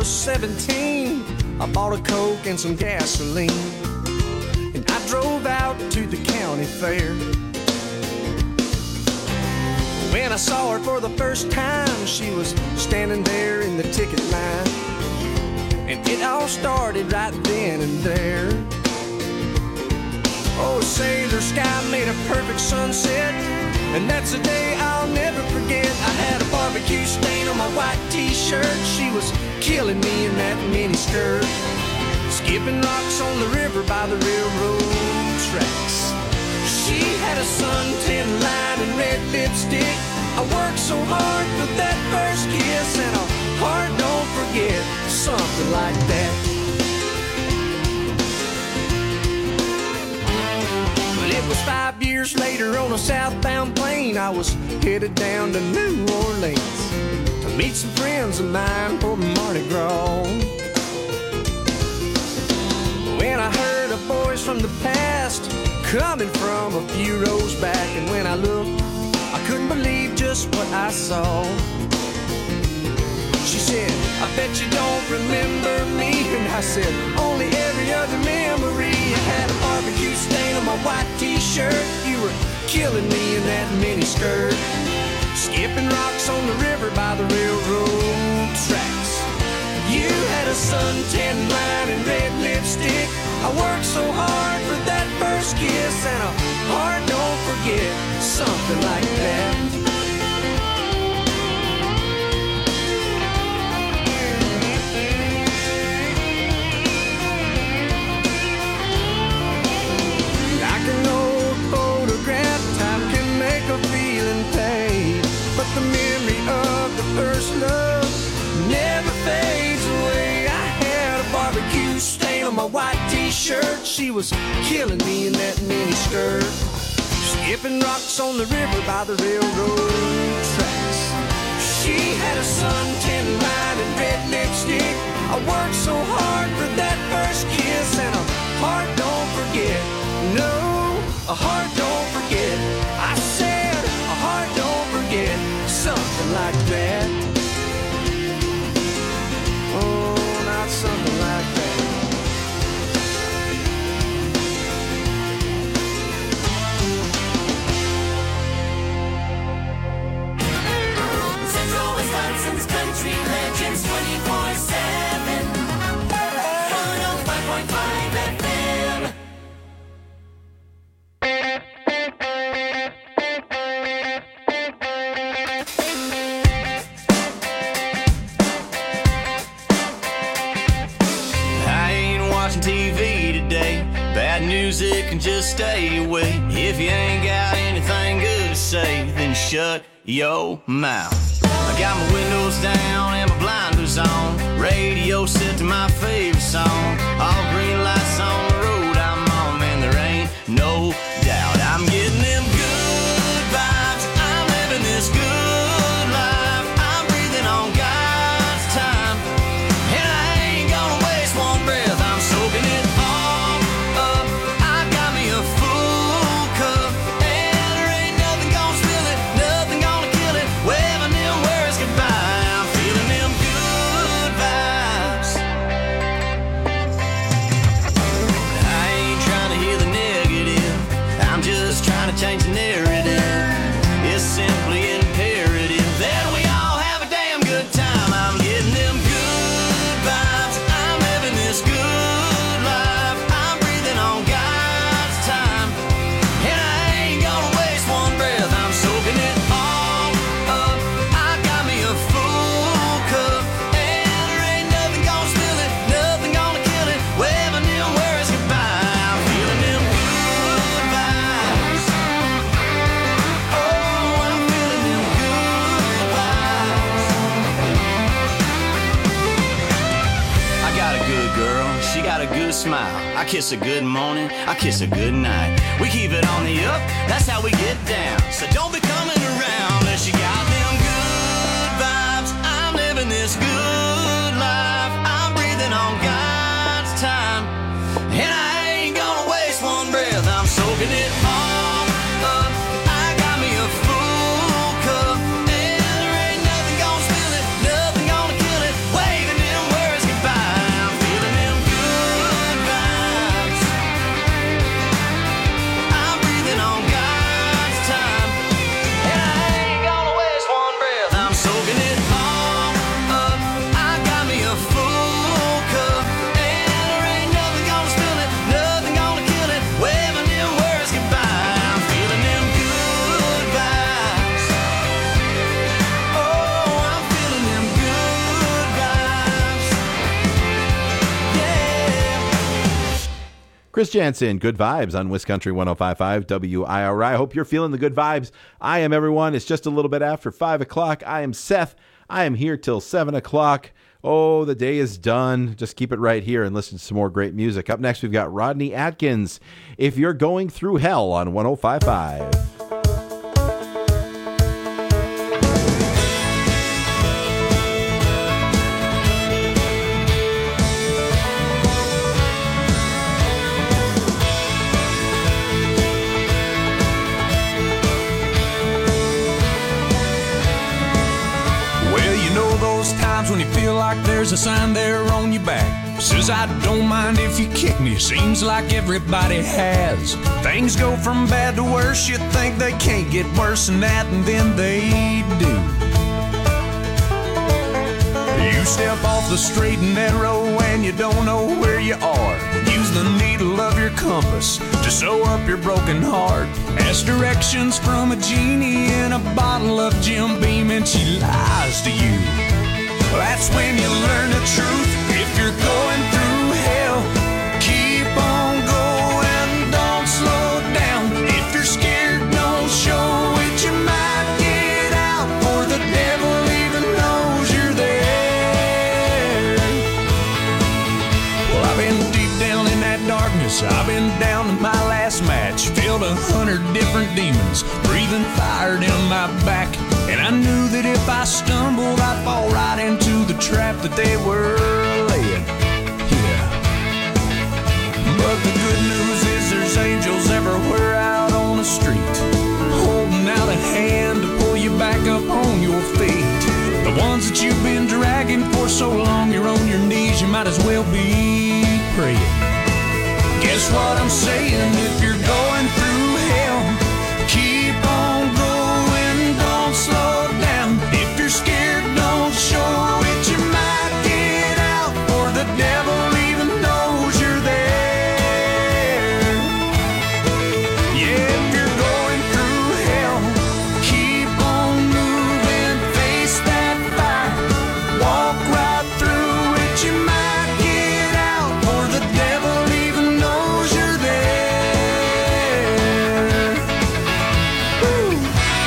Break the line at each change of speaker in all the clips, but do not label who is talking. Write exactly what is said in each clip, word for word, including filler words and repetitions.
was seventeen, I bought a Coke and some gasoline, and I drove out to the county fair. When I saw her for the first time, she was standing there in the ticket line, and it all started right then and there. Oh, say, the sky made a perfect sunset, and that's a day I'll never forget. I had a barbecue stain on my white t-shirt. She was killing me in that mini skirt, skipping rocks on the river by the railroad tracks. She had a suntan line and red lipstick. I worked so hard for that first kiss, and a heart don't forget, something like that. But it was five years later on a southbound plane. I was headed down to New Orleans to meet some friends of mine for Mardi Gras. When I heard a voice from the past coming from a few rows back, and when I looked, I couldn't believe just what I saw. She said, I bet you don't remember me. And I said, only every other memory. I had a barbecue stain on my white t-shirt. You were killing me in that mini skirt, skipping rocks on the river by the railroad tracks. You had a suntan line and red lipstick. I worked so hard for that first kiss, and a heart don't forget, something like that. Like an old photograph, time can make a feeling fade, but the memory of the first love never fades away. I had a barbecue stain on my white t-shirt. She was killing me in that mini skirt, skipping rocks on the river by the railroad tracks. She had a suntan line and red lipstick. I worked so hard for that first kiss, and a heart don't forget. No, a heart don't forget. I said a heart don't forget, something like that. Oh, not something like that.
Central Wisconsin's country legends twenty-four seven. one oh five point five F M.
T V today, bad music and just stay away. If you ain't got anything good to say, then shut your mouth. I got my windows down and my blinders on, radio set to my favorite song. All green lights on the road I'm on, man, there ain't no doubt I'm getting them good vibes. I'm living this good life. I'm breathing on God's time, and I ain't gonna waste one breath. I'm soaking it all up. I got me a full cup, and there ain't nothing gonna spill it, nothing gonna kill it. Waving them words goodbye. I'm feeling them good vibes. I ain't trying to hear the negative, I'm just trying to change the narrative. It's simply imperative that we all have a damn good time. I'm getting them good vibes. I'm living this good life. I'm breathing on God's time, and I ain't gonna waste one breath. I'm soaking it all up. I got me a full cup, and there ain't nothing gonna spill it, nothing gonna kill it. Waving them words goodbye. I'm feeling them good vibes. Oh, I'm feeling them good vibes. I got a good girl, she got a good smile. I kiss her good morning, I kiss her good night. We keep it on the up, that's how we get down. So don't be coming around unless you got them good vibes. I'm living this good life. I'm breathing on God's time, and I ain't gonna waste one breath. I'm soaking it all up. I got me a full cup, and there ain't nothing gonna spill it, nothing gonna kill it. Waving them words
Chris Jansen, Good Vibes on Wiz Country one oh five point five W I R I. Hope you're feeling the good vibes. I am, everyone. It's just a little bit after five o'clock. I am Seth. I am here till seven o'clock. Oh, the day is done. Just keep it right here and listen to some more great music. Up next, we've got Rodney Atkins, If You're Going Through Hell on one oh five point five.
When you feel like there's a sign there on your back says I don't mind if you kick me, seems like everybody has. Things go from bad to worse, you think they can't get worse than that, and then they do. You step off the straight and narrow and you don't know where you are. Use the needle of your compass to sew up your broken heart. Ask directions from a genie in a bottle of Jim Beam and she lies to you. That's when you learn the truth. If you're going through hell, keep on going, don't slow down. If you're scared, don't show it, you might get out, for the devil even knows you're there. Well, I've been deep down in that darkness, I've been down to my last match, filled a hundred different demons, breathing fire down my back. And I knew that if I stumbled, I'd fall right into the trap that they were laying. Yeah. But the good news is there's angels everywhere out on the street, holding out a hand to pull you back up on your feet. The ones that you've been dragging for so long, you're on your knees, you might as well be praying. Guess what I'm saying? If you're going through hell, keep on going, don't slow down. If you're scared, don't show it, you might get out, for the devil even knows you're there. Yeah, if you're going through hell, keep on moving, face that fire, walk right through it, you might get out, for the devil even knows you're there. Woo.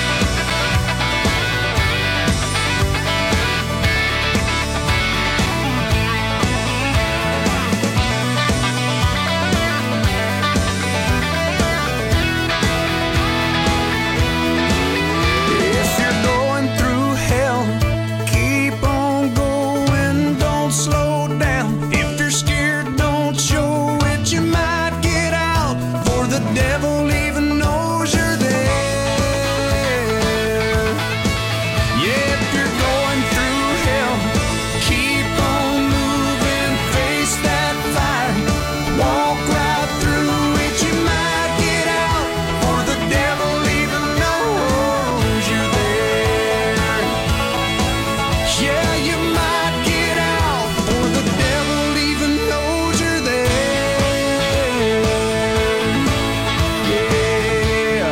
If you're going through hell, keep on going, don't slow down. If you're scared, don't show it, you might get out, for the devil even knows you're there. Yeah, if you're going through hell, keep on moving, face that fire, walk right through it, you might get out, for the devil even knows you're there. Yeah, you might get out, for the devil even knows you're there. Yeah.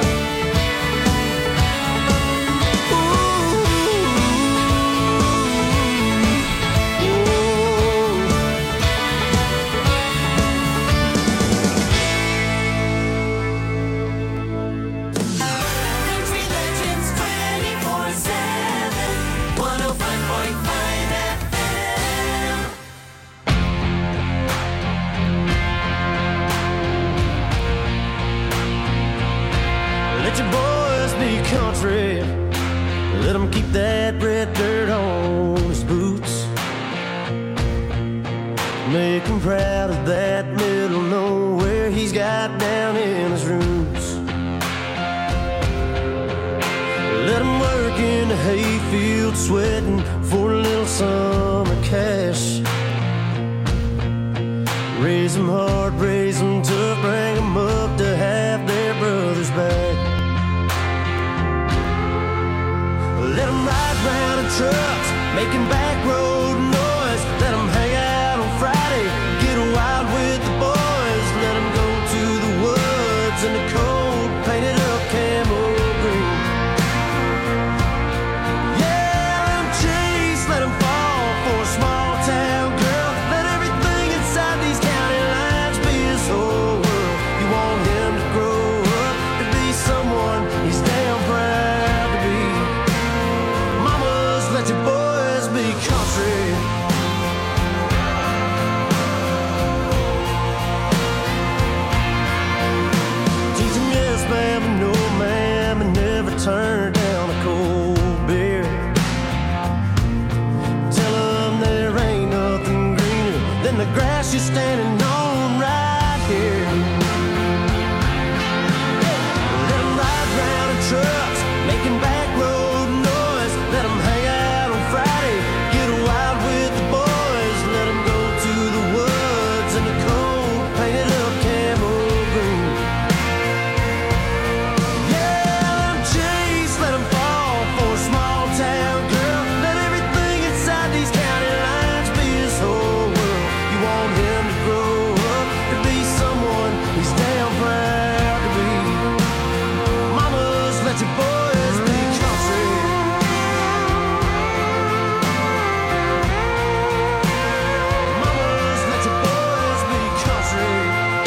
Country Legends twenty-four seven, one oh five point five F M.
Let your boys be country. Let them keep that red dirt on his boots. Make him proud of that middle nowhere he's got down in his roots. Let him work in the hayfield sweating for a little summer cash. Raise them hard, raise them tough, bring them up to have their brothers back. Let them ride round in trucks, making back road noise. Let them hang out on Friday, get wild with the boys. Let them go to the woods in the cold, painted up camo green. Yeah, let them chase, let them fall for a small town girl. Let everything inside these county lines be his whole world. standing on right here. Let 'em ride round in trucks, making back road noise. Let 'em hang out on Friday, get wild with the boys. Let 'em go to the woods in the cold, painted up camo green. Yeah, let 'em chase, let 'em fall for a small town girl. Let everything inside these county lines be his whole world. You want him to grow up to be someone he's damn proud to be. Mamas, let your boys be country. Mamas, let your boys be country.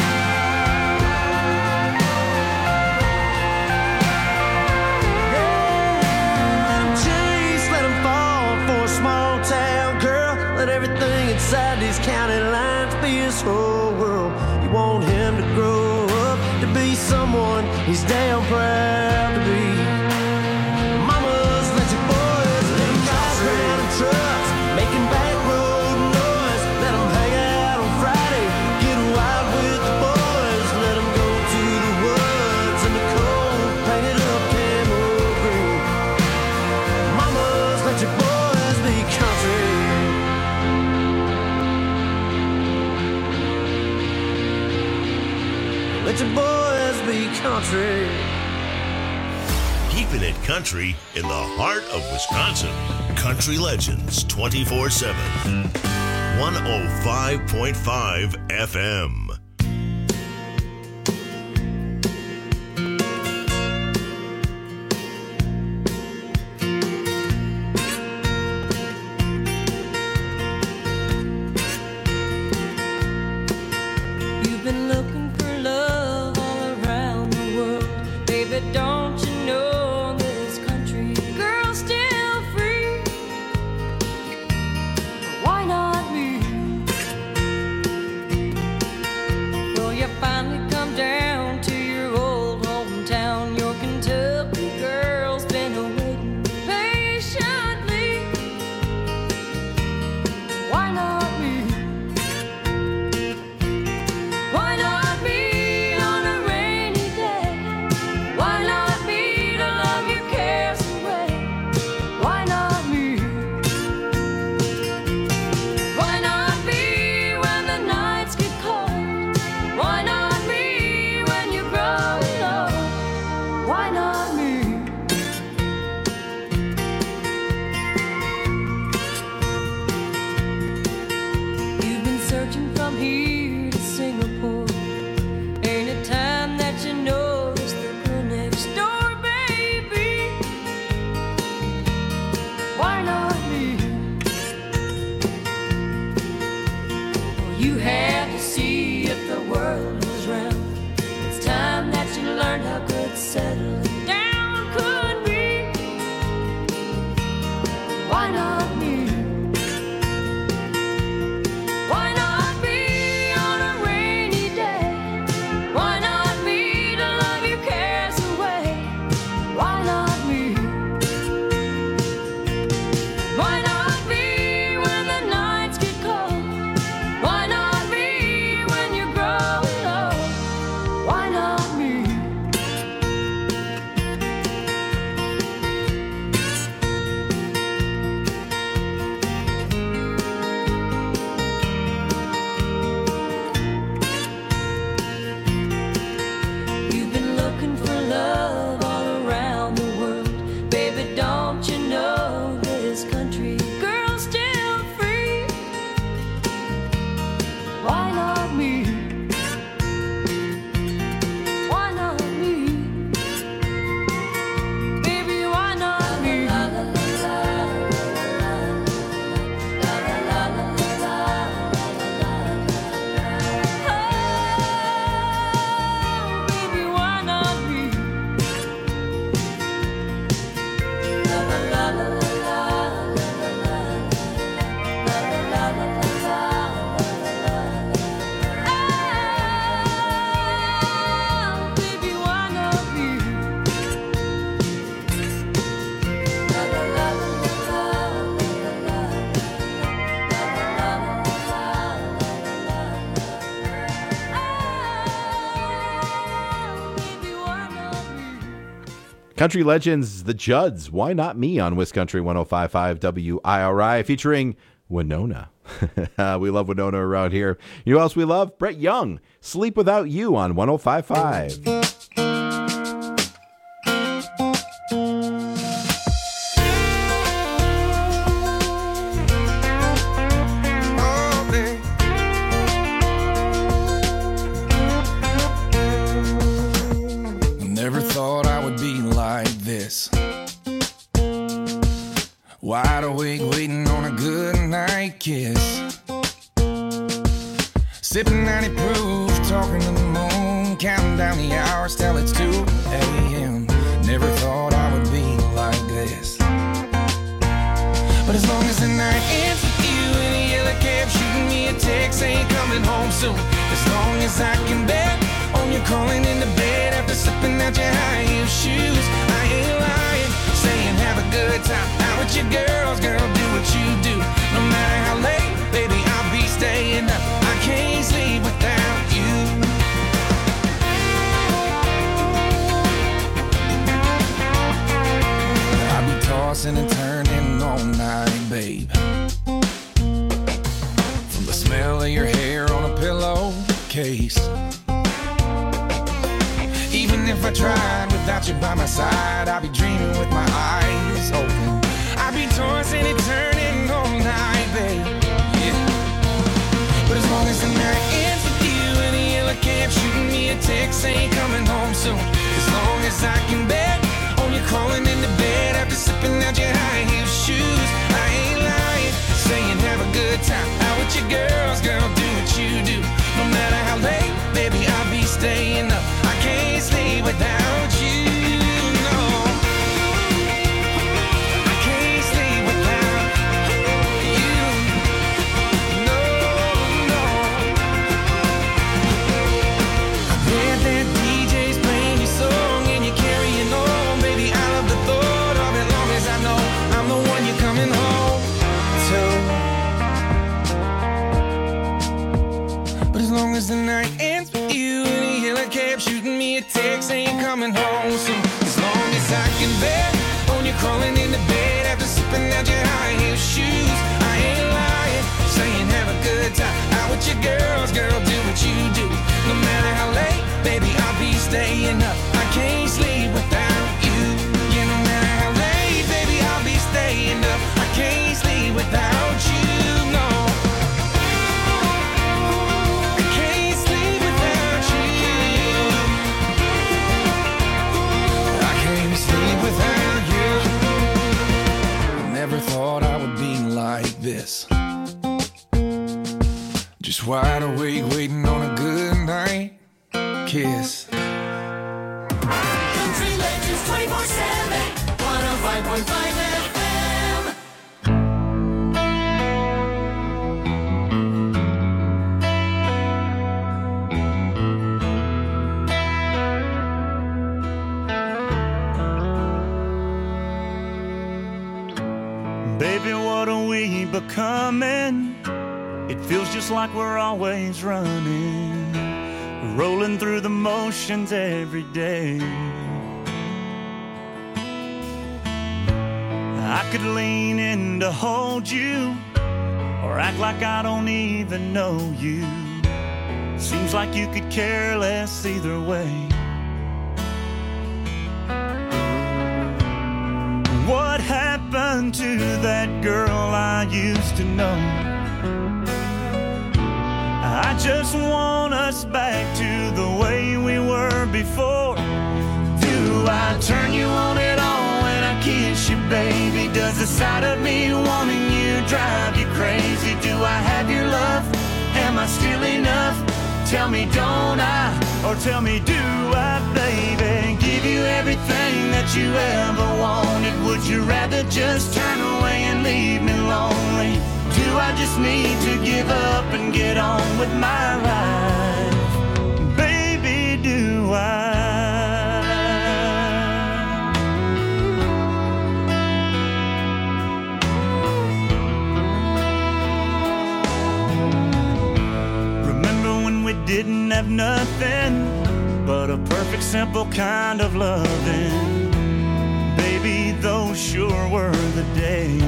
Yeah, let 'em chase, let 'em fall for a small town girl. Let everything inside these county lines be his whole world. You want him to grow up to be someone he's damn proud to be. Mamas, let your boys be country. Ride round in trucks, making back road noise. Let 'em hang out on Friday, get wild with the boys. Let 'em go to the woods in the cold, painted up camo green. Mamas, let your boys be country. Let your boys be country.
Keeping it country in the heart of Wisconsin. Country Legends twenty-four seven. one oh five point five F M.
You've been looking for love all around the world. Baby, don't you know this country girl's still free? Why not me?
Country Legends, The Judds, Why Not Me on Wisconsin one oh five point five W I R I, featuring Winona. We love Winona around here. You know who else we love? Brett Young, Sleep Without You on one oh five point five.
Wide awake, waiting on a good night kiss. Sipping ninety proof, talking to the moon, counting down the hours till it's two a.m. Never thought I would be like this. But as long as the night ends with you in a yellow cab, shooting me a text, ain't coming home soon. As long as I can bet on you calling into bed after slipping out your high heel shoes, I ain't lying, saying have a good time out with your girls, girl, do what you do. No matter how late, baby, I'll be staying up. I can't sleep without you. I'll be tossing and turning all night, babe. From the smell of your hair on a pillowcase. Even if I tried without you by my side, I'd be dreaming with my eyes open. I'd be tossing and turning all night, babe. Yeah. But as long as the night ends with you in a yellow cab, shooting me a text, ain't coming home soon. As long as I can bet on you calling into bed after slipping out your high heel shoes, I ain't lying, saying have a good time out with your girls, girl, do what you do. No matter how late, baby, I'll be staying up. I can't sleep without you, no. I can't sleep without you, no, no. I bet that D J's playing your song and you're carrying on, baby. I love the thought of it, long as I know I'm the one you're coming home to. But as long as the night ends with you in a yellow cab, shooting me a text, ain't coming home soon. As long as I can bet on you crawling into bed after slipping out your high heel shoes, I ain't lying, saying have a good time out with your girls, girl, do what you do. No matter how late, baby, I'll be staying up. I can't sleep without you. Yeah, no matter how late, baby, I'll be staying up. I can't sleep without you, no. Never thought I would be like this. Just wide awake, waiting on a good night kiss.
Country Legends twenty-four seven, one oh five point five F M.
Baby, what are we becoming? It feels just like we're always running, rolling through the motions every day. I could lean in to hold you, or act like I don't even know you. Seems like you could care less either way. What happened to that girl I used to know? I just want us back to the way we were before. Do I turn you on at all when I kiss you, baby? Does the sight of me wanting you drive you crazy? Do I have your love? Am I still enough? Tell me, don't I? Or tell me, do I, baby? Give you everything that you ever wanted. Would you rather just turn away and leave me lonely? Do I just need to give up and get on with my life? Baby, do I? We didn't have nothing but a perfect, simple kind of loving. baby, those sure were the days.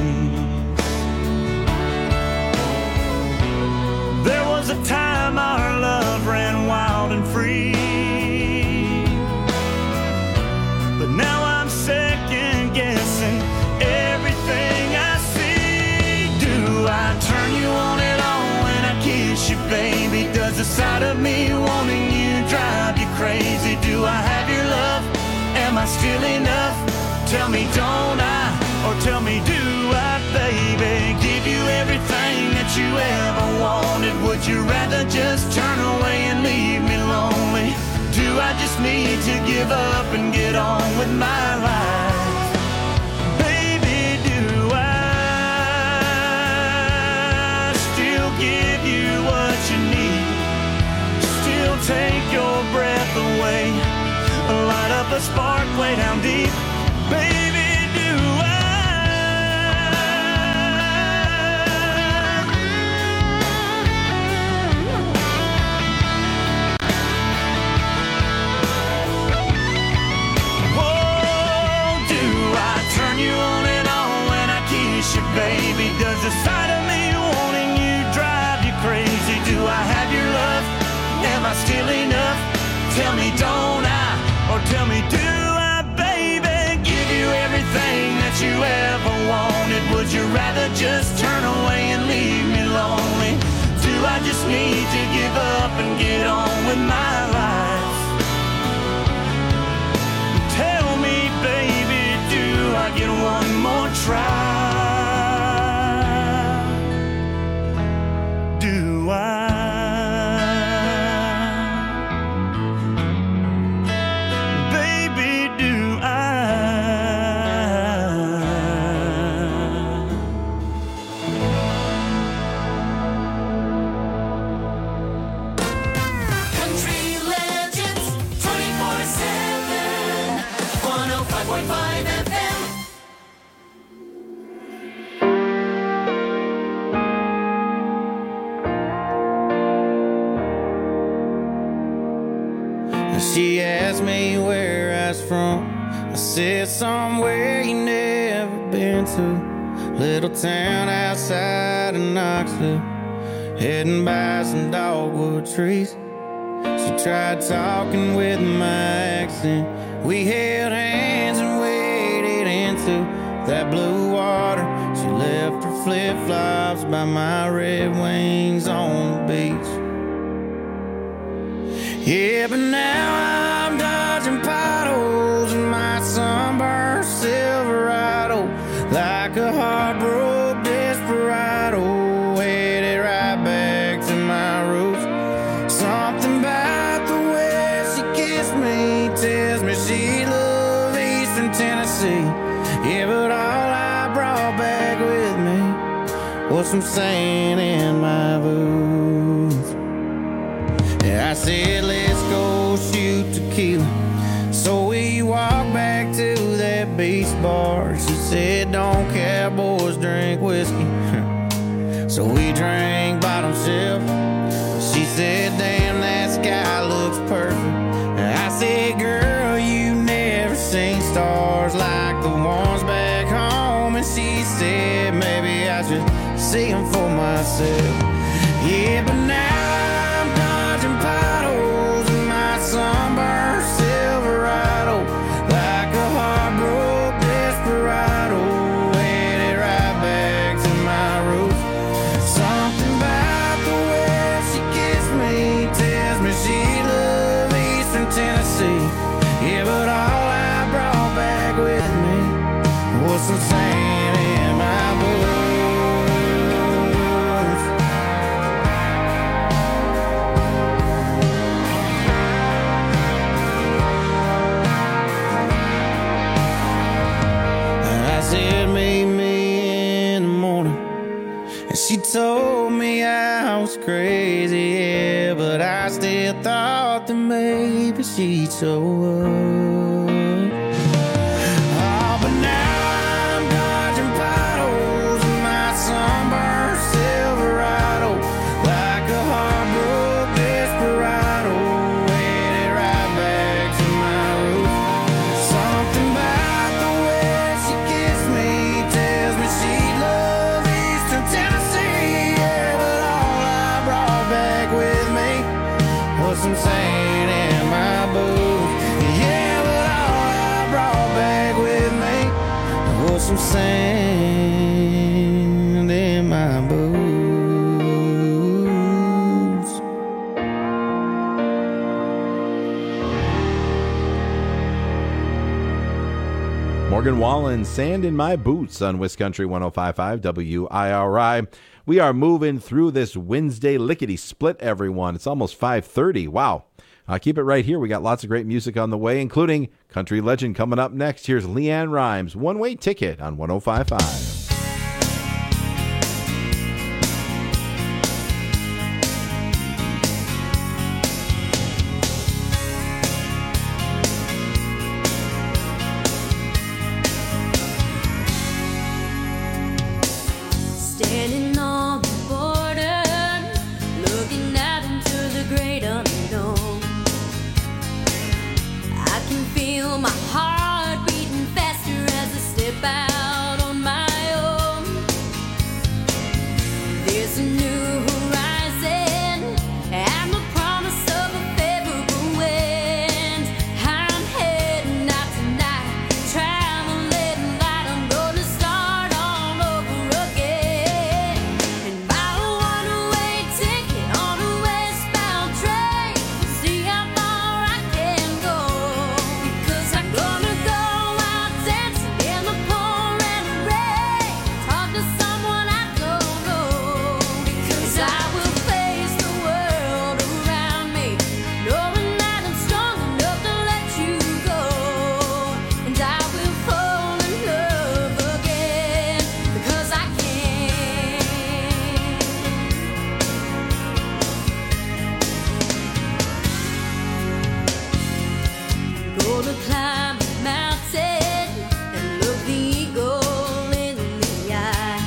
There was a time our love ran wild and free, but now I'm second guessing everything I see. Do I turn you on and on when I kiss you, baby? Does the sight of me wanting you drive you crazy? Do I have your love? Am I still enough? Tell me, don't I? Or tell me, do I, baby? Give you everything that you ever wanted. Would you rather just turn away and leave me lonely? Do I just need to give up and get on with my life? Baby, do I still give you what you need? Still take your breath away, light up a spark way down deep. Baby, do I? Whoa, do I turn you on and on when I kiss you, baby? Does the sight of me wanting you drive you crazy? Do I have your love? Am I still enough? Tell me, don't I? Or tell me, do I, baby? Give you everything that you ever wanted. Would you rather just turn away and leave me lonely? Do I just need to give up and get on with my life? Tell me, baby, do I get one more try? Do I?
She asked me where I was from. I said somewhere you never been to. Little town outside of Knoxville, heading by some dogwood trees. She tried talking with my accent. We held hands and waded into that blue water. She left her flip-flops by my Red Wings on the beach. Yeah, but now I'm dodging potholes in my sunburned Silverado, like a heartbroken desperado, headed right back to my roots. Something about the way she kissed me tells me she loved Eastern Tennessee. Yeah, but all I brought back with me was some sand in my boots. Yeah, I said, let's go shoot tequila. So we walked back to that beach bar. She said, don't cowboys drink whiskey. So we drank bottom shelf. She said, damn, that sky looks perfect. I said, girl, you never seen stars like the ones back home. And she said, maybe I should see them for myself. Yeah, but now potholes in my sunburned Silverado, like a heartbroken desperado, headed right back to my roots. Something about the way she kissed me tells me she loved Eastern Tennessee. Yeah, but all I brought back with me was some sand in my boots. Said meet me in the morning, and she told me I was crazy, yeah, but I still thought that maybe she'd show up. Oh, but now I'm dodging potholes in my sunburned Silverado, like a heartbroken desperado, headed right back to my roots. Something about the way put some sand in my boots. Yeah, but all I brought back with me was some sand in my boots.
Morgan Wallen, Sand in My Boots on Wiscountry one oh five point five W I R I. We are moving through this Wednesday lickety-split, everyone. It's almost five thirty. Wow. Uh, keep it right here. We got lots of great music on the way, including Country Legend coming up next. Here's Leanne Rimes, One Way Ticket on one oh five point five.
Standing on the border, looking out into the great unknown. I can feel my heart beating faster as I step out on my own. There's a new horizon and the promise of a favorable wind. I'm heading out tonight, traveling light. I'm gonna start all over again. And buy a one-way ticket on a westbound train. See how far I can go. Because I'm gonna go out dancing in the pouring rain. Talk to someone I don't know. Because I will face the world around me, knowing that I'm strong enough to let you go. And I will fall in love again. Because I can. Gonna climb a mountain and look the eagle in the eye.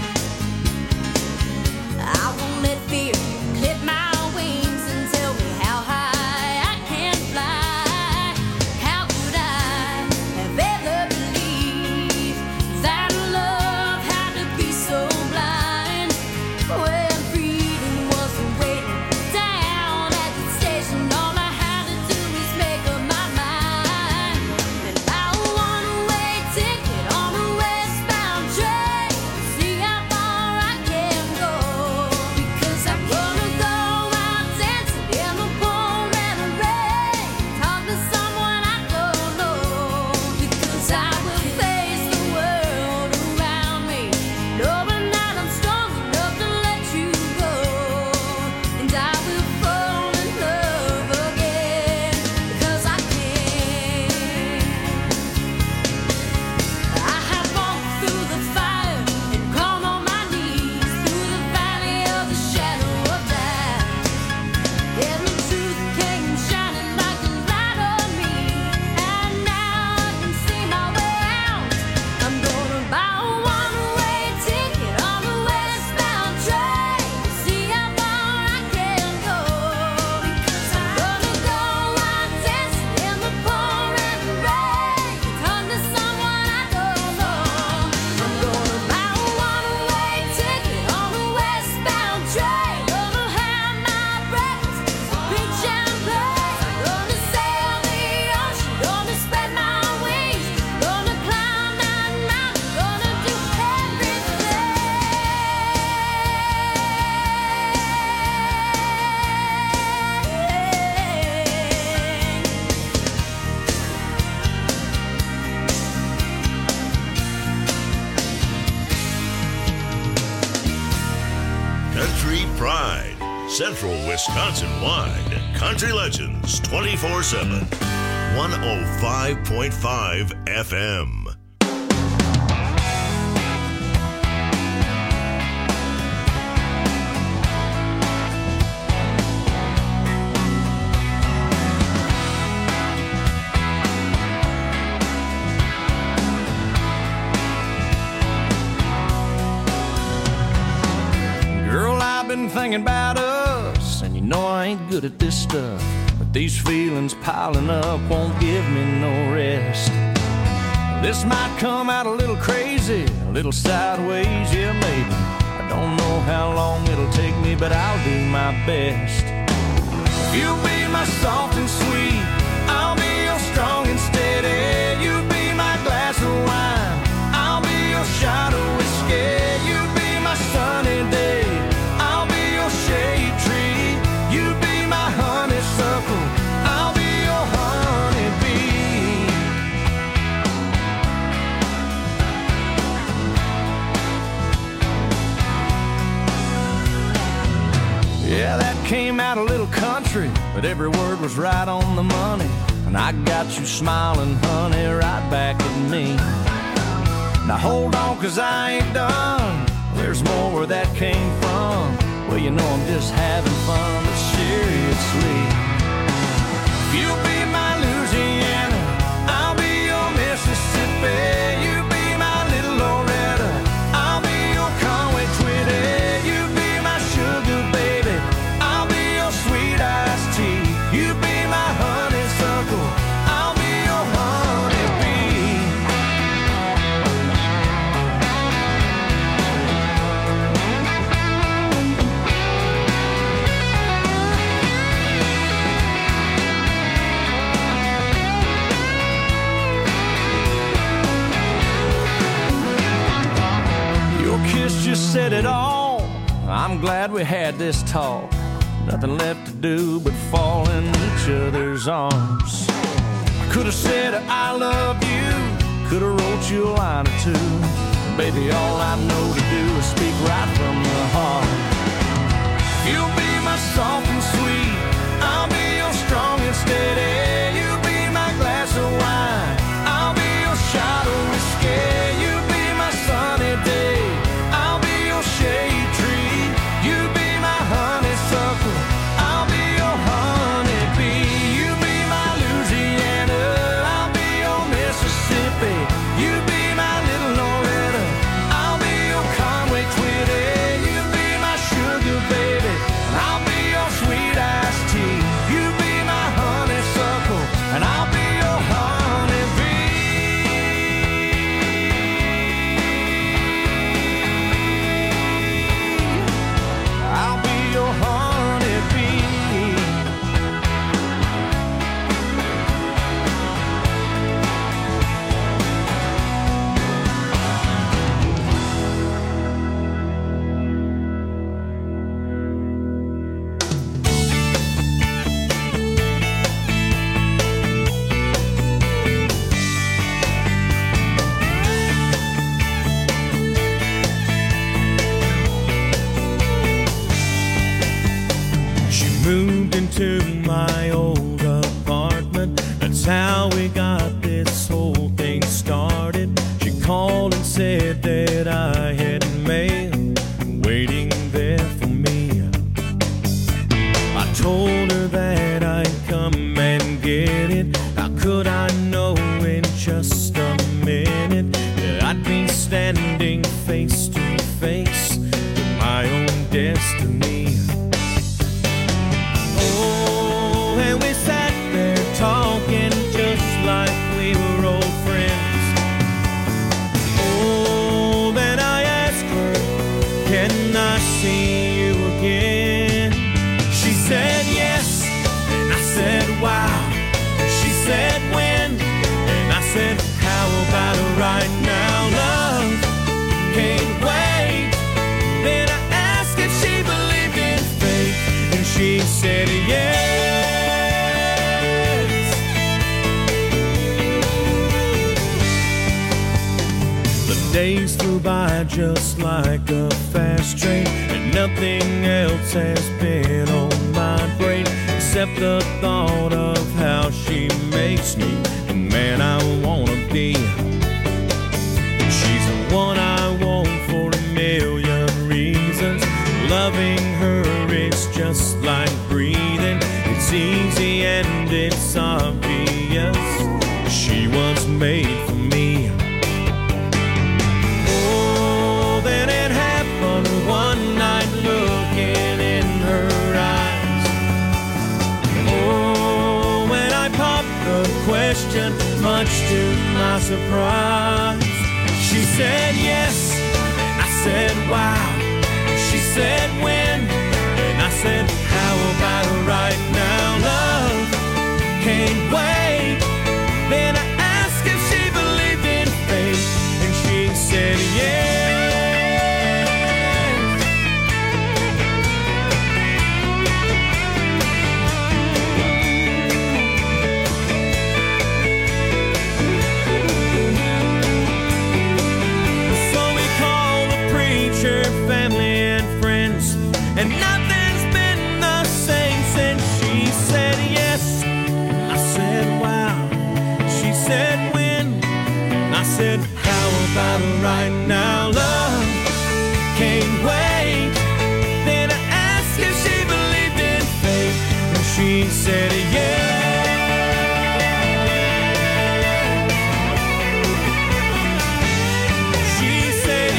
I won't let fear clip my wings and tell me how high I can fly. How could I have ever believed that love had to be so blind? When freedom wasn't waiting down at the station, all I had to do was make up my mind. And buy a one-way ticket on a westbound train. See how far I can go. Because I'm gonna go out dancing in the pouring rain. Talk to someone I don't know. Because I will face the world around me, knowing that I'm strong enough to let you go. And I will fall in love again. Because I can. I have walked through the fire and crawled on my knees through the valley of the shadow of death. Yeah, the truth came shining like a light on me, and now I can see my way out. I'm gonna buy a one-way ticket on a westbound train. See how far I can go. Because I'm gonna go out dancing in the pouring rain. Talk to someone I don't know. I'm gonna buy a one-way ticket on a westbound train. Gonna have my breakfast, reach and play. Gonna sail the ocean, gonna spread my wings. Gonna climb that mountain, gonna do
Country Pride, Central Wisconsin wide. Country Legends twenty-four seven. one oh five point five F M.
Girl, I've been thinking about us, and you know I ain't good at this stuff. But these feelings piling up won't give me no rest. This might come out a little crazy, a little sideways, yeah, maybe. I don't know how long it'll take me, but I'll do my best.
You'll be my soft and sweet, I'll be your strong and steady. You'll be my glass of wine, I'll be your shot of whiskey. You'll be my sunny day, I'll be your shade tree. You'll be my honeysuckle, I'll be your honeybee. Yeah, that came out a little country, but every word was right on the money. And I got you smiling, honey, right back at me. Now hold on, cause I ain't done. There's more where that came from. Well, you know I'm just having fun, but seriously. You'll be my Louisiana, I'll be your Mississippi. You'll be my little Loretta, I'll be your Conway Twitty. You'll be my sugar baby, I'll be your sweet iced tea. You'll be my honeysuckle, I'll be your honeybee. Your kiss just said it all. I'm glad we had this talk. Nothing left to do but fall in each other's arms. I could have said I love you, could have wrote you a line or two. Baby, all I know to do is speak right from the heart. You'll be my soft and sweet, I'll be your strong and steady. You'll be my glass of wine, I'll be your shot of whiskey. You'll be my sunny day, I'll be your shade tree. You'll be my honeysuckle, I'll be your honeybee. You'll be my Louisiana, I'll be your Mississippi. You'll be my little Loretta, I'll be your Conway Twitty. You'll be my sugar baby, and I'll be your sweet iced tea. You'll be my honeysuckle, and I'll be your honeybee. I'll be your honeybee.
She moved into my old apartment. That's how we got this whole thing started. She called and said that I had mail waiting there for me. I told her that I'd come and get it. How could I know in just a minute that I'd be standing face to face with my own destiny? Oh, and we sat there talking just like we were old friends. Oh, then I asked her, can I see you again? She said yes, and I said wow. She said when, and I said how about right now, love? Can't wait. Then I asked if she believed in fate, and she said yes. The days flew by just like a fast train, and nothing else has been on my brain except the thought of how she makes me the man I wanna be. She's the one I want for a million reasons. Loving her is just like breathing. It's easy and it's obvious. She was made for me. Oh, then it happened one night looking in her eyes. Oh, when I popped the question, much to my surprise, she said yes, and I said wow. She said when, and I said how
about it right now? Love can't wait. Then I asked if she believed in fate, and she said yes. So we called the preacher, family and friends, and nothing's been the same since she said yes. I said wow. She said when. I said how about it right now? Love can't wait. Then I asked if she believed in fate, and she said yeah. She said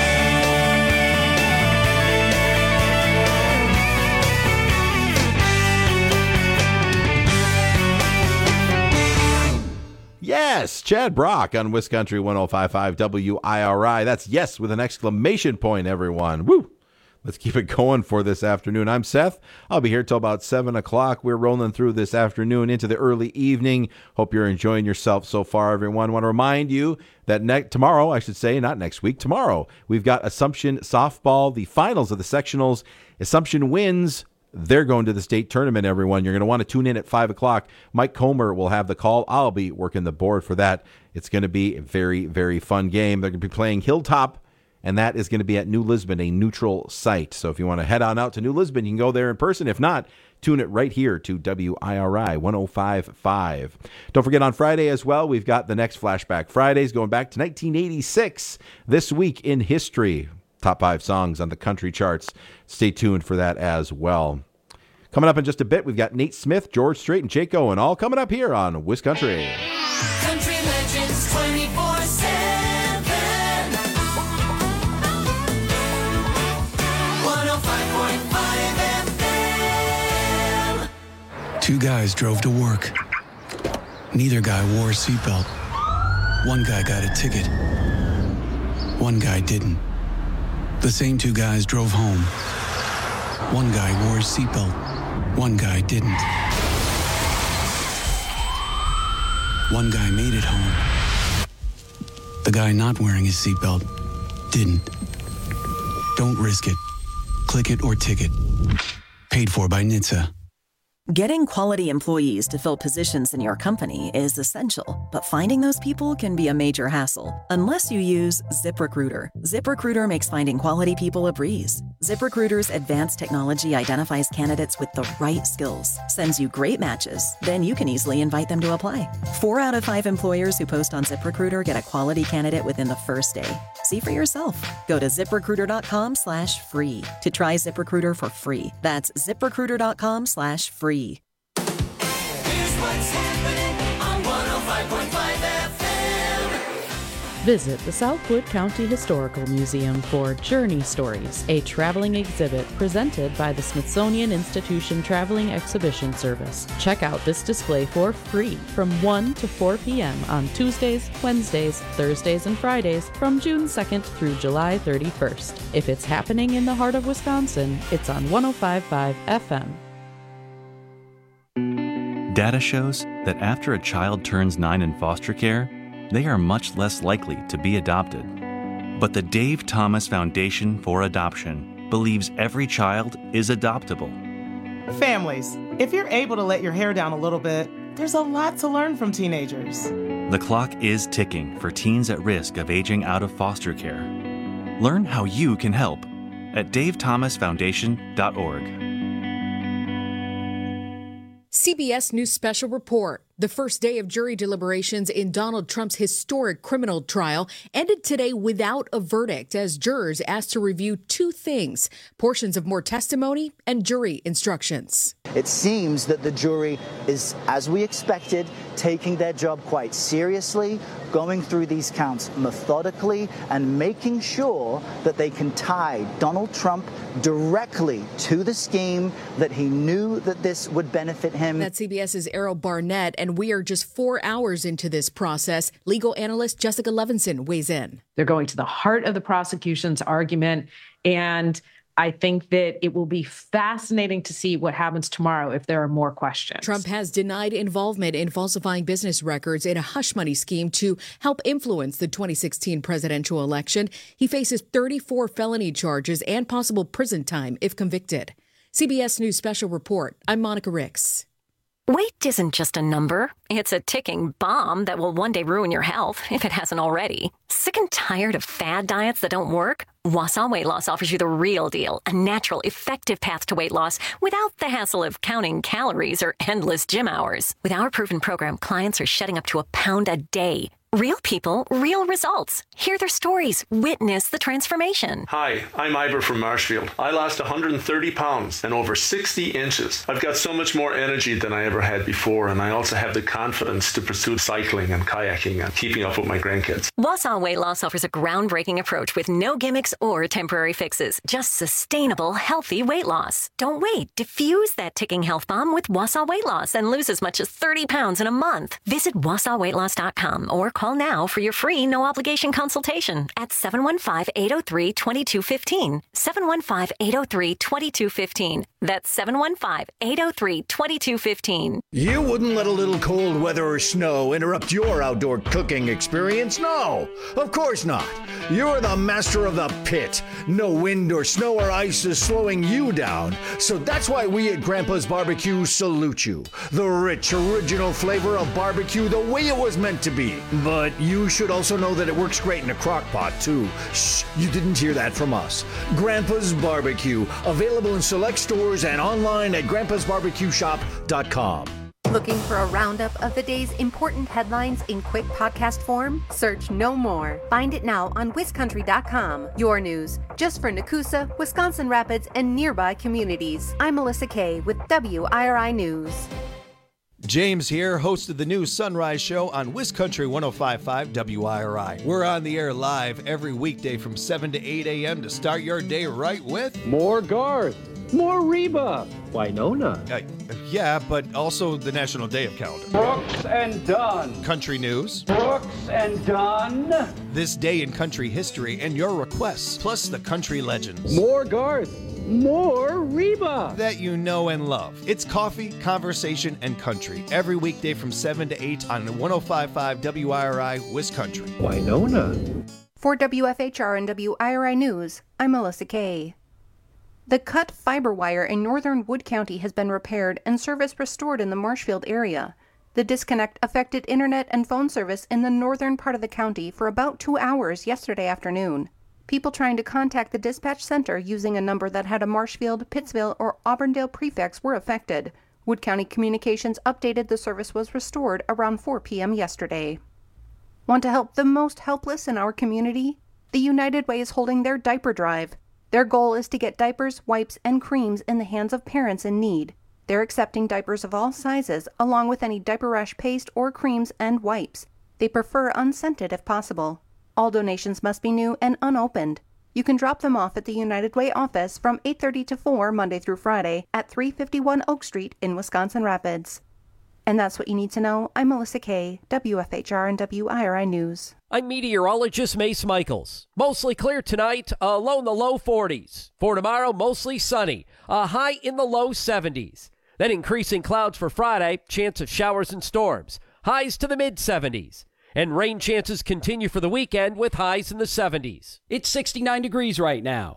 Yes, Chad Brock on Wiscountry one oh five point five W I R I. That's yes with an exclamation point, everyone. Woo! Let's keep it going for this afternoon. I'm Seth. I'll be here till about seven o'clock. We're rolling through this afternoon into the early evening. Hope you're enjoying yourself so far, everyone. Want to remind you that ne- tomorrow, I should say, not next week, tomorrow, we've got Assumption Softball, the finals of the sectionals. Assumption wins. They're going to the state tournament, everyone. You're going to want to tune in at five o'clock. Mike Comer will have the call. I'll be working the board for that. It's going to be a very, very fun game. They're going to be playing Hilltop, and that is going to be at New Lisbon, a neutral site. So if you want to head on out to New Lisbon, you can go there in person. If not, tune it right here to W I R I one oh five point five. Don't forget, on Friday as well, we've got the next Flashback Fridays going back to nineteen eighty-six. This week in history. Top five songs on the country charts. Stay tuned for that as well. Coming up in just a bit, we've got Nate Smith, George Strait, and Jake Owen all coming up here on Wiscountry.
Country Legends twenty-four seven. one oh five point five F M.
Two guys drove to work. Neither guy wore a seatbelt. One guy got a ticket. One guy didn't. The same two guys drove home. One guy wore his seatbelt. One guy didn't. One guy made it home. The guy not wearing his seatbelt didn't. Don't risk it. Click it or ticket. Paid for by N H T S A.
Getting quality employees to fill positions in your company is essential, but finding those people can be a major hassle unless you use ZipRecruiter. ZipRecruiter makes finding quality people a breeze. ZipRecruiter's advanced technology identifies candidates with the right skills, sends you great matches, then you can easily invite them to apply. Four out of five employers who post on ZipRecruiter get a quality candidate within the first day. See for yourself. Go to ZipRecruiter.com slash free to try ZipRecruiter for free. That's ZipRecruiter.com slash free.
Here's what's happening on one oh five point five F M.
Visit the Southwood County Historical Museum for Journey Stories, a traveling exhibit presented by the Smithsonian Institution Traveling Exhibition Service. Check out this display for free from one to four p.m. on Tuesdays, Wednesdays, Thursdays, and Fridays from June second through July thirty-first. If it's happening in the heart of Wisconsin, it's on one oh five point five F M.
Data shows that after a child turns nine in foster care, they are much less likely to be adopted. But the Dave Thomas Foundation for Adoption believes every child is adoptable.
Families, if you're able to let your hair down a little bit, there's a lot to learn from teenagers.
The clock is ticking for teens at risk of aging out of foster care. Learn how you can help at dave thomas foundation dot org.
C B S News Special Report. The first day of jury deliberations in Donald Trump's historic criminal trial ended today without a verdict as jurors asked to review two things: portions of more testimony and jury instructions.
It seems that the jury is, as we expected, taking their job quite seriously, going through these counts methodically, and making sure that they can tie Donald Trump directly to the scheme, that he knew that this would benefit him.
That's CBS's Errol Barnett, and we are just four hours into this process. Legal analyst Jessica Levinson weighs in.
They're going to the heart of the prosecution's argument, and I think that it will be fascinating to see what happens tomorrow if there are more questions.
Trump has denied involvement in falsifying business records in a hush money scheme to help influence the twenty sixteen presidential election. He faces thirty-four felony charges and possible prison time if convicted. C B S News Special Report. I'm Monica Ricks.
Weight isn't just a number. It's a ticking bomb that will one day ruin your health, if it hasn't already. Sick and tired of fad diets that don't work? Wausau Weight Loss offers you the real deal, a natural, effective path to weight loss without the hassle of counting calories or endless gym hours. With our proven program, clients are shedding up to a pound a day. Real people, real results. Hear their stories. Witness the transformation.
Hi, I'm Ivor from Marshfield. I lost one hundred thirty pounds and over sixty inches. I've got so much more energy than I ever had before, and I also have the confidence to pursue cycling and kayaking and keeping up with my grandkids.
Wausau Weight Loss offers a groundbreaking approach with no gimmicks or temporary fixes. Just sustainable, healthy weight loss. Don't wait. Diffuse that ticking health bomb with Wausau Weight Loss and lose as much as thirty pounds in a month. Visit wausau weight loss dot com or call Call now for your free no-obligation consultation at seven one five, eight oh three, two two one five. seven one five, eight oh three, two two one five. That's seven one five, eight oh three, two two one five.
You wouldn't let a little cold weather or snow interrupt your outdoor cooking experience? No, of course not. You're the master of the pit. No wind or snow or ice is slowing you down. So that's why we at Grandpa's Barbecue salute you. The rich, original flavor of barbecue the way it was meant to be. But you should also know that it works great in a crock pot, too. Shh, you didn't hear that from us. Grandpa's Barbecue, available in select stores and online at grandpas barbecue shop dot com.
Looking for a roundup of the day's important headlines in quick podcast form? Search No More. Find it now on Wiz Country dot com. Your news, just for Nakusa, Wisconsin Rapids, and nearby communities. I'm Melissa Kay with W I R I News.
James here, host of the new Sunrise Show on Wiz Country one oh five point five W I R I. We're on the air live every weekday from seven to eight a.m. to start your day right with
more Garth, more Reba, Winona.
Uh, yeah, but also the National Day of Calendar.
Brooks and Dunn.
Country news.
Brooks and Dunn.
This day in country history and your requests, plus the country legends.
More Garth. More Reba
that you know and love. It's coffee, conversation, and country every weekday from seven to eight on one oh five point five W I R I Wiz Country.
Winona.
For W F H R and W I R I News, I'm Melissa Kay. The cut fiber wire in northern Wood County has been repaired and service restored in the Marshfield area. The disconnect affected internet and phone service in the northern part of the county for about two hours yesterday afternoon. People trying to contact the dispatch center using a number that had a Marshfield, Pittsville, or Auburndale prefix were affected. Wood County Communications updated the service was restored around four p.m. yesterday. Want to help the most helpless in our community? The United Way is holding their diaper drive. Their goal is to get diapers, wipes, and creams in the hands of parents in need. They're accepting diapers of all sizes, along with any diaper rash paste or creams and wipes. They prefer unscented if possible. All donations must be new and unopened. You can drop them off at the United Way office from eight thirty to four Monday through Friday at three fifty-one Oak Street in Wisconsin Rapids. And that's what you need to know. I'm Melissa Kay, W F H R and W I R I News.
I'm meteorologist Mace Michaels. Mostly clear tonight, a low in the low forties. For tomorrow, mostly sunny, a high in the low seventies. Then increasing clouds for Friday, chance of showers and storms. Highs to the mid seventies. And rain chances continue for the weekend with highs in the seventies.
It's sixty-nine degrees right now.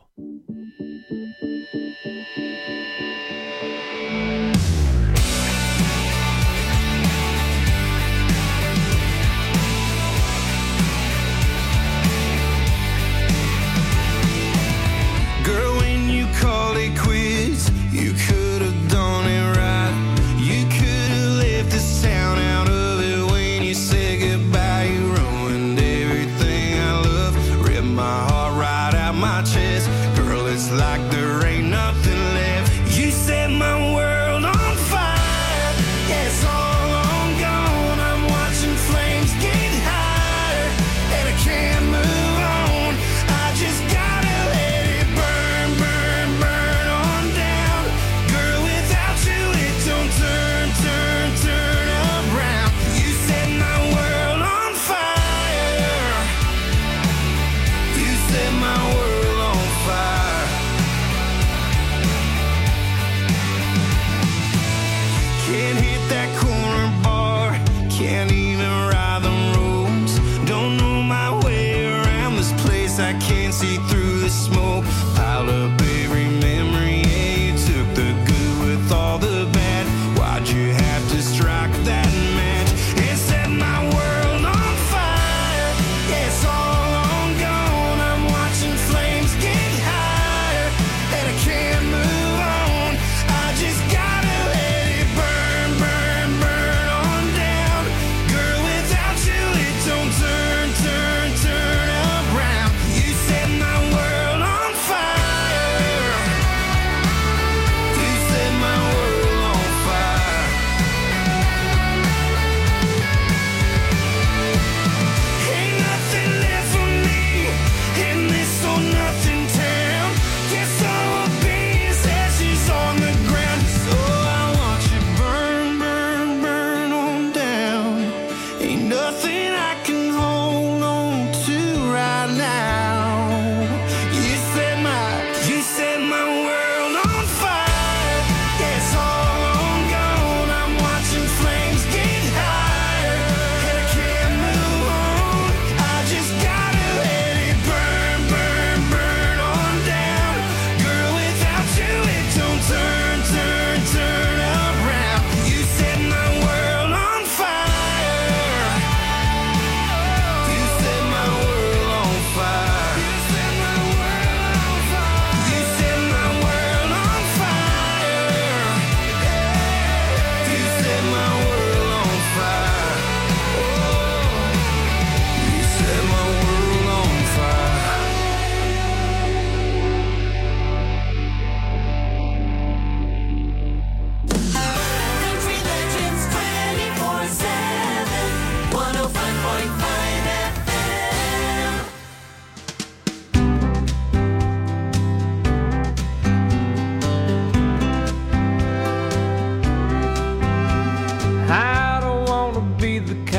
Girl, when you called it quits, you could have done it right. You could have left this town out of it when you said goodbye. You ruined everything I love, ripped my heart right out my chest. Girl, it's like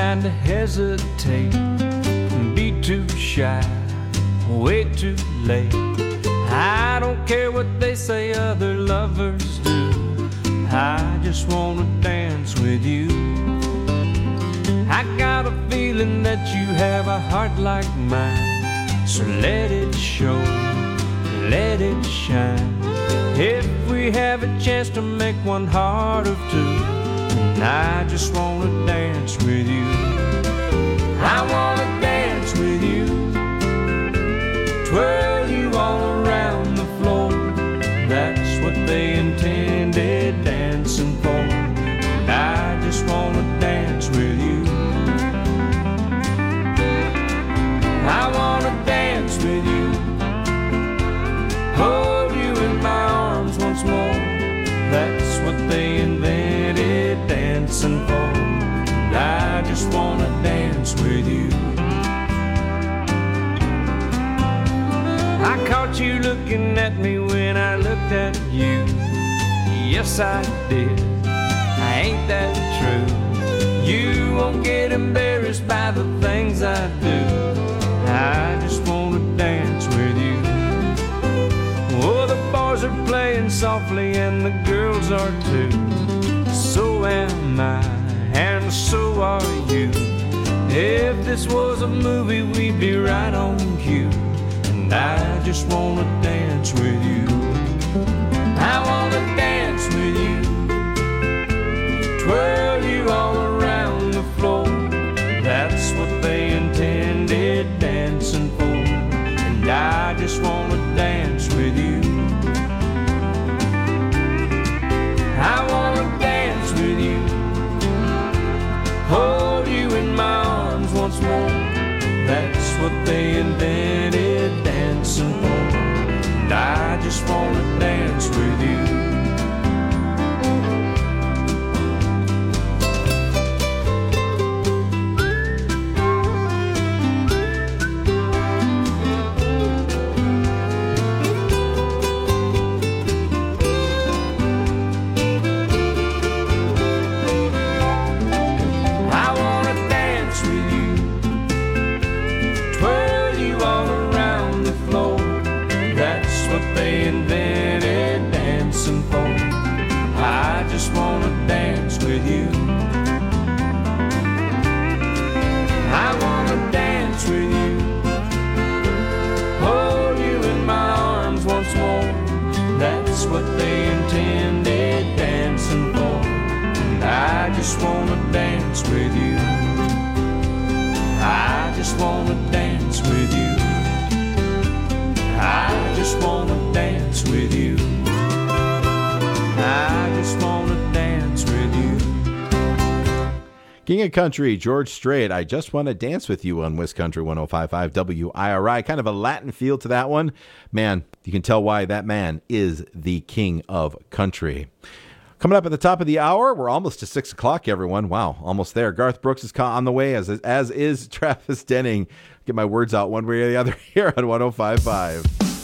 time to hesitate and be too shy, way too late. I don't care what they say other lovers do, I just wanna dance with you. I got a feeling that you have a heart like mine, so let it show, let it shine. If we have a chance to make one heart of two, and I just wanna dance with you. I wanna dance with you, twirl you all around the floor. That's what they intended dancing for, and I just wanna dance with you. I wanna dance with you, hold you in my arms once more. That's what they invented dancing for, and I just wanna dance with you. I caught you looking at me when I looked at you. Yes, I did. Ain't that true? You won't get embarrassed by the things I do. I just wanna dance with you. Oh, the boys are playing softly and the girls are too. So am I, and so are you. If this was a movie, we'd be right on cue. And I just wanna dance with you. I wanna dance with you, twirl you all around the floor. That's what they intended dancing for, and I just wanna dance with you. I wanna dance with you, hold you in my arms once more. That's what they invented dancing for, and I just wanna dance with you.
King of Country, George Strait, I Just Want to Dance With You on WisCountry one oh five point five W I R I. Kind of a Latin feel to that one. Man, you can tell why that man is the King of Country. Coming up at the top of the hour, we're almost to six o'clock, everyone. Wow, almost there. Garth Brooks is on the way, as, as is Travis Denning. Get my words out one way or the other here on one oh five point five.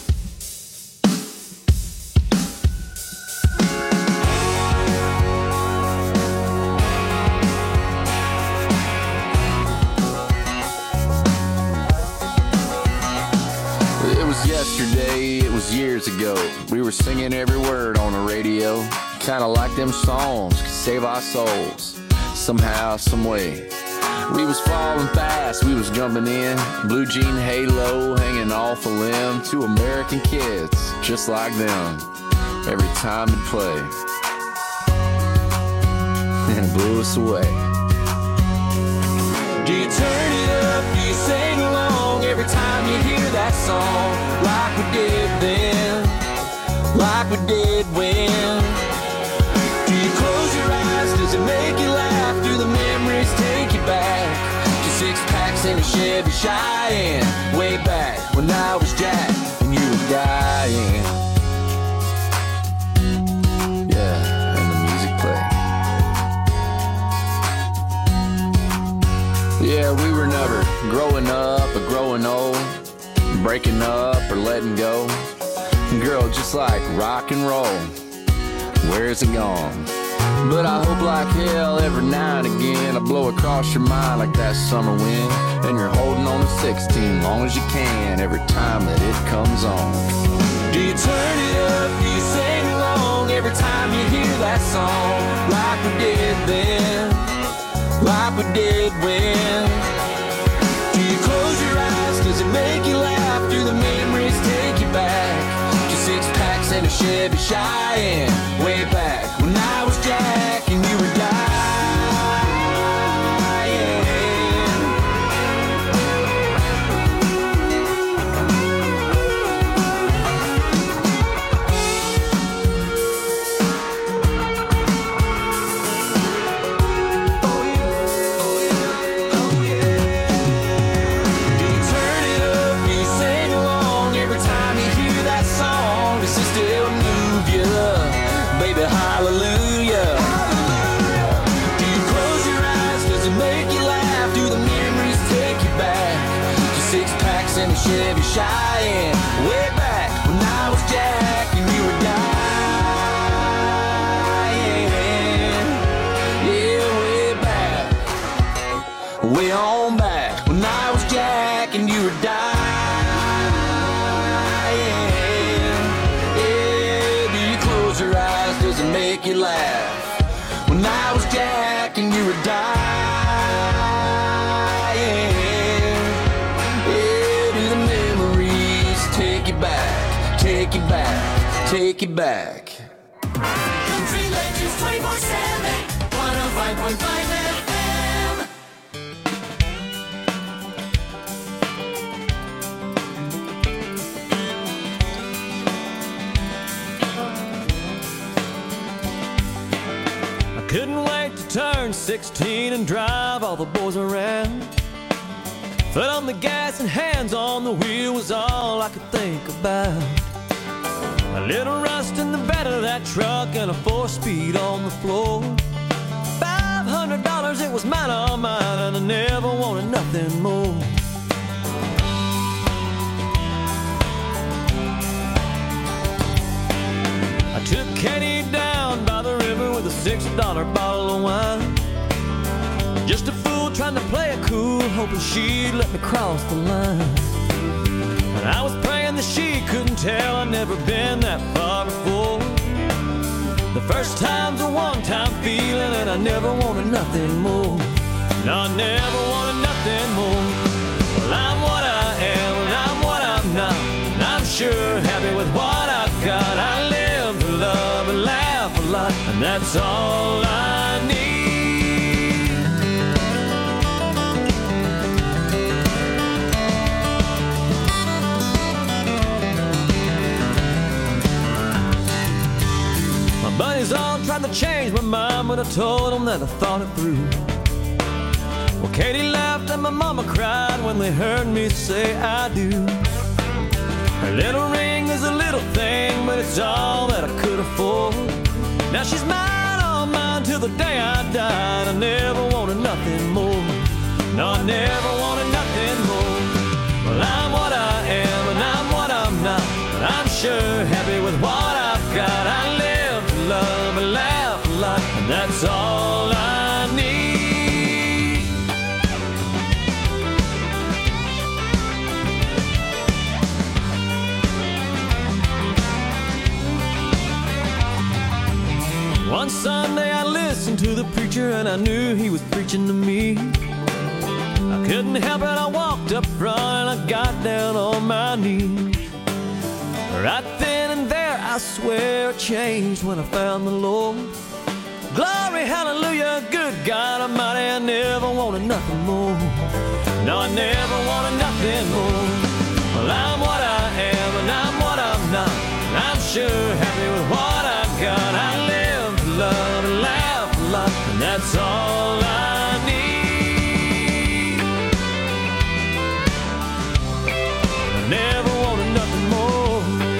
Yesterday, it was years ago. We were singing every word on the radio. Kinda like them songs could save our souls. Somehow, some way. We was falling fast, we was jumping in. Blue jean halo hanging off a limb. Two American kids, just like them. Every time it played. And it blew us away.
Do you turn it up? Do you sing along every time you hear that song? Like we did then, like we did when. Do you close your eyes? Does it make you laugh? Do the memories take you back to six packs in a Chevy Cheyenne? Way back when I was Jack and you were dying.
Yeah, and the music played. Yeah, we were never growing up or growing old, breaking up or letting go. Girl, just like rock and roll, where's it gone? But I hope like hell every now and again I blow across your mind like that summer wind, and you're holding on to sixteen long as you can every time that it comes on.
Do you turn it up? Do you sing along every time you hear that song? Like we did then, like we did when. Do you close your eyes? Does it make you laugh? Do the memories take you back to six packs and a Chevy Cheyenne, way back when I was Jack and you were dying? Hallelujah. Do you close your eyes? Does it make you laugh? Do the memories take you back to six packs and a Chevy Cheyenne, way back when I was Jack and you were dying? Yeah, way back, way on back when I was Jack and you were dying. Make you laugh when I was Jack and you were dying? Yeah, do the memories take you back, take you back, take you back?
Country Legends twenty-four seven, one oh five point five F M.
Couldn't wait to turn sixteen and drive all the boys around. Foot on the gas and hands on the wheel was all I could think about. A little rust in the bed of that truck and a four-speed on the floor. Five hundred dollars, it was mine, all mine, and I never wanted nothing more. I took Katie down by the river with a six dollar bottle of wine. Just a fool trying to play it cool, hoping she'd let me cross the line. And I was praying that she couldn't tell I'd never been that far before. The first time's a one-time feeling, and I never wanted nothing more. No, I never wanted nothing more. Well, I'm what I am, and I'm what I'm not, and I'm sure happy with what I've got. I live to love and laugh a lot, and that's all I need. My buddies all tried to change my mind, but I told them that I thought it through. Well, Katie laughed and my mama cried when they heard me say I do. Her little ring is a little thing, but it's all that I could afford. Now she's mine, all mine, till the day I died. I never wanted nothing more. No, I never wanted nothing more. Well, I'm what I am, and I'm what I'm not, but I'm sure happy with what I've got. I live to love and laugh a lot, and that's all I need. One Sunday I listened to the preacher and I knew he was preaching to me. I couldn't help it, I walked up front and I got down on my knees. Right then and there I swear I changed when I found the Lord. Glory, hallelujah, good God Almighty, I never wanted nothing more. No, I never wanted nothing more. Well, I'm what I am and I'm what I'm not, and I'm sure happy with what I've got. I live to love and laugh a lot, and that's all I need. I never wanted nothing more,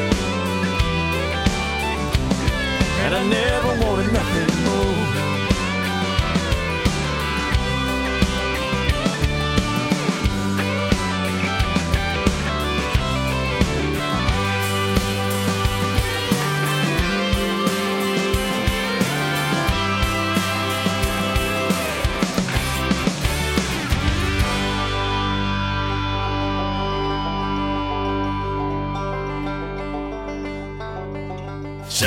and I never wanted nothing more.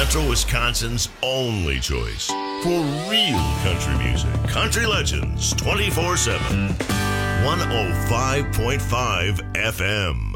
Central Wisconsin's only choice for real country music. Country Legends twenty-four seven. one oh five point five F M.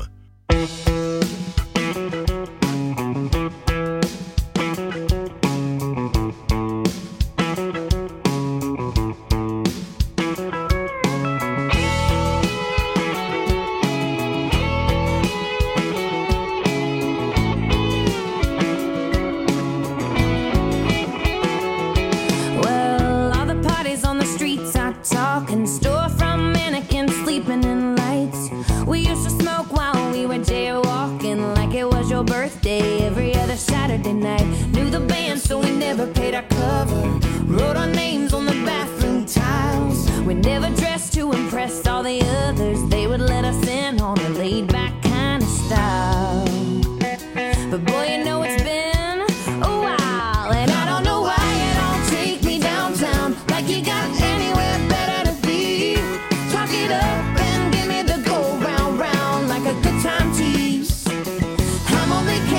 Birthday every other Saturday night. Knew the band, so we never paid our cover. Wrote our names on the bathroom tiles. We never dressed to impress all the others. They would let us